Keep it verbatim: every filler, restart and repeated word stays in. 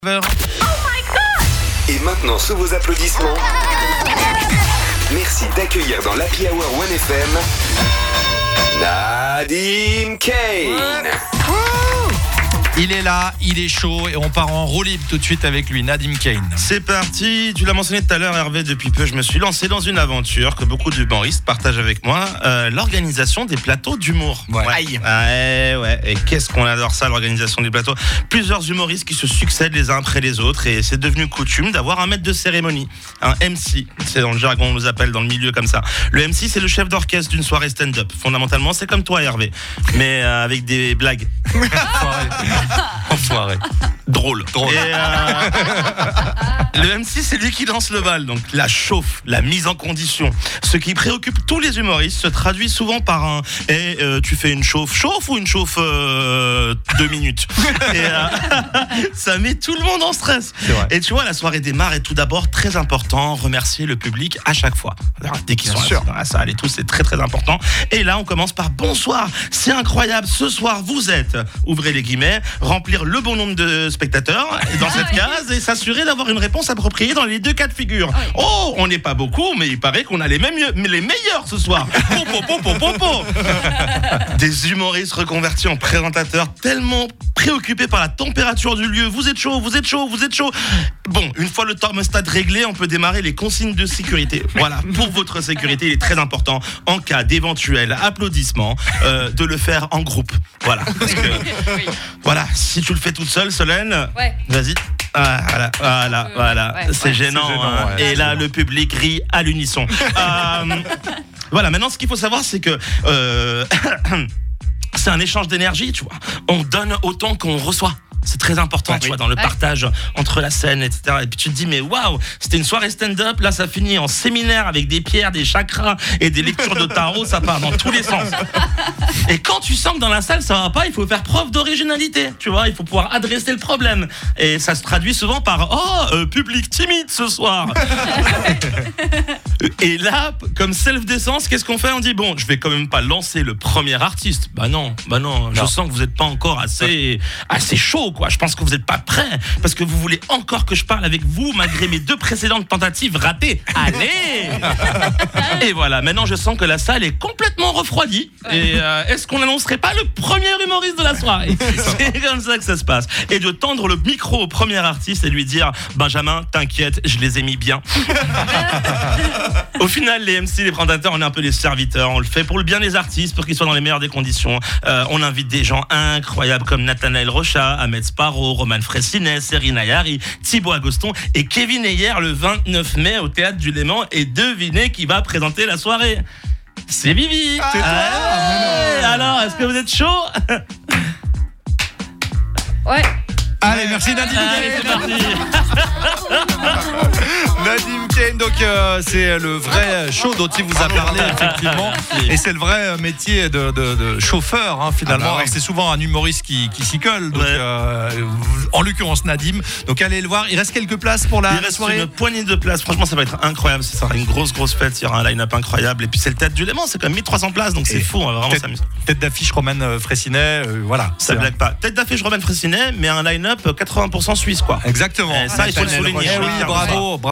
Et maintenant, sous vos applaudissements, merci d'accueillir dans l'Happy Hour one F M, Nadim Kane. Il est là, il est chaud et on part en roue libre tout de suite avec lui, Nadim Kane. C'est parti, tu l'as mentionné tout à l'heure Hervé, depuis peu je me suis lancé dans une aventure que beaucoup d'humoristes partagent avec moi, euh, l'organisation des plateaux d'humour. Ouais. Aïe. Ouais, ouais, et qu'est-ce qu'on adore ça, l'organisation des plateaux. Plusieurs humoristes qui se succèdent les uns après les autres et c'est devenu coutume d'avoir un maître de cérémonie, un M C, c'est dans le jargon on nous appelle dans le milieu comme ça. Le M C c'est le chef d'orchestre d'une soirée stand-up, fondamentalement c'est comme toi Hervé, mais euh, avec des blagues. Enfoiré. Drôle. Drôle. Et euh, le M C, c'est lui qui lance le bal. Donc la chauffe, la mise en condition. Ce qui préoccupe tous les humoristes se traduit souvent par un hey, euh, tu fais une chauffe chauffe ou une chauffe euh, deux minutes. Et euh, ça met tout le monde en stress. Et tu vois, la soirée démarre et tout d'abord, très important, remercier le public à chaque fois. Alors, dès qu'ils Bien sont sûr. dans la salle et tout, c'est très très important. Et là, on commence par bonsoir. C'est incroyable. Ce soir, vous êtes, ouvrez les guillemets, remplir le bon nombre de spectateurs dans cette case et s'assurer d'avoir une réponse appropriée dans les deux cas de figure. Oh, on n'est pas beaucoup, mais il paraît qu'on a les, mêmes, les meilleurs ce soir. Po, po, po, po, po, po. Des humoristes reconvertis en présentateurs tellement préoccupés par la température du lieu. Vous êtes chaud, vous êtes chaud, vous êtes chaud. Bon, une fois le thermostat réglé, on peut démarrer les consignes de sécurité. Voilà, pour votre sécurité, il est très important, en cas d'éventuel applaudissement, euh, de le faire en groupe. Voilà, parce que, voilà, si tu le fais toute seule, Solène, ouais. vas-y. Ah, voilà, voilà, euh, voilà. Ouais, c'est, ouais. gênant, c'est gênant. Hein. Ouais, et là, gênant. Le public rit à l'unisson. euh, voilà, maintenant, ce qu'il faut savoir, c'est que euh, c'est un échange d'énergie, tu vois. On donne autant qu'on reçoit. C'est très important, ouais, tu oui. vois, dans le ouais. partage entre la scène, et cetera. Et puis tu te dis, mais waouh, c'était une soirée stand-up, là ça finit en séminaire avec des pierres, des chakras et des lectures de tarot, ça part dans tous les sens. Et quand tu sens que dans la salle ça va pas, il faut faire preuve d'originalité, tu vois, il faut pouvoir adresser le problème. Et ça se traduit souvent par, oh, euh, public timide ce soir. Et là, comme self-défense, qu'est-ce qu'on fait? On dit, bon, je vais quand même pas lancer le premier artiste. Bah non, bah non, non. Je sens que vous êtes pas encore assez, assez chaud. Quoi. Je pense que vous n'êtes pas prêts parce que vous voulez encore que je parle avec vous malgré mes deux précédentes tentatives ratées. Allez. Et voilà, maintenant je sens que la salle est complètement refroidie. Et euh, est-ce qu'on n'annoncerait pas le premier humoriste de la soirée? C'est comme ça que ça se passe. Et de tendre le micro au premier artiste et lui dire, Benjamin, t'inquiète, je les ai mis bien. Au final, les M C, les présentateurs, on est un peu les serviteurs. On le fait pour le bien des artistes, pour qu'ils soient dans les meilleures des conditions. Euh, on invite des gens incroyables comme Nathanaël Rocha, Ahmed Sparrow, Roman Fressinet, Serena Yari, Thibaut Agoston et Kevin Ayer le vingt-neuf mai au Théâtre du Léman. Et devinez qui va présenter la soirée. C'est Vivi. Ah, ouais. Alors, est-ce que vous êtes chaud? Ouais. Allez, merci Nadim. Allez, c'est parti. Nadim Kane, donc euh, c'est le vrai show dont il vous a parlé effectivement, et c'est le vrai métier de, de, de chauffeur hein, finalement. Ah bah ouais. C'est souvent un humoriste qui, qui s'y colle, donc, ouais. euh, en l'occurrence Nadim. Donc allez le voir. Il reste quelques places pour la, il reste soirée. Une poignée de places. Franchement, ça va être incroyable. Ça sera une grosse grosse fête. Il y aura un line-up incroyable. Et puis c'est le Théâtre du Léman. C'est quand même mille trois cents places, donc et c'est fou. On va vraiment tête, s'amuser. Tête d'affiche Roman Fressinet, euh, voilà. Ça blague pas. Tête d'affiche Roman Fressinet, mais un line-up quatre-vingts pour cent suisse quoi. Exactement. Et ça, il faut le souligner. Oui, bravo.